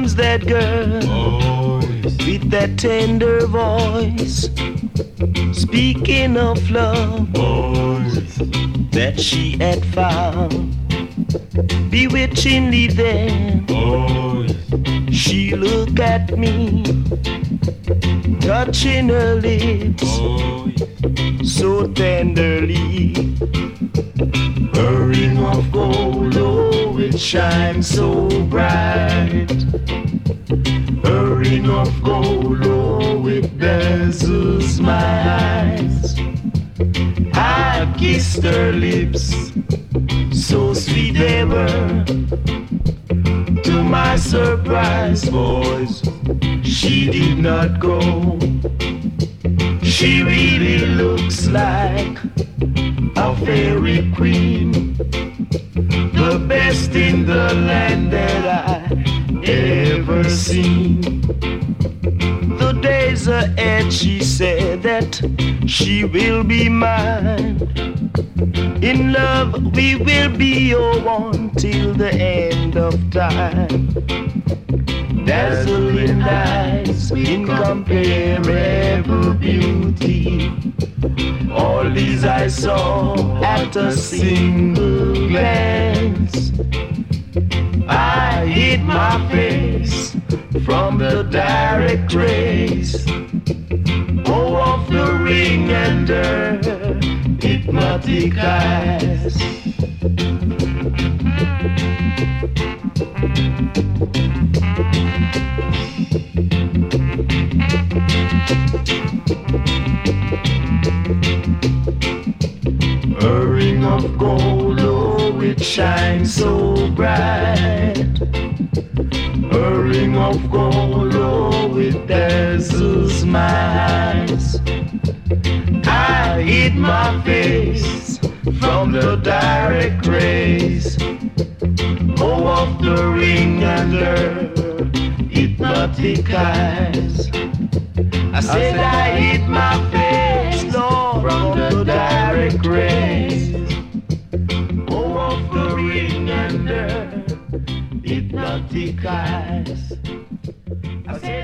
comes that girl with that tender voice, speaking of love that she had found. Bewitchingly then she looked at me, touching her lips so tenderly. Her ring of gold, oh, it shines so bright. Her ring of gold, oh, it dazzles my eyes. I kissed her lips, so sweet they were. To my surprise, boys, she did not go. She really looks like a fairy queen, the best in the land that I ever seen. The days ahead, she said that she will be mine. In love we will be one till the end of time. Dazzling eyes, incomparable beauty. All these I saw at a single glance. I hid my face from the direct rays, oh, of the ring and her hypnotic eyes. A ring of gold, oh, it shines so bright. A ring of gold, oh, it dazzles my eyes. I hid my face from the direct rays, oh, of the ring and her hypnotic eyes. I said I hid my face, Lord, from the direct rays, oh, of the ring and her hypnotic eyes. I said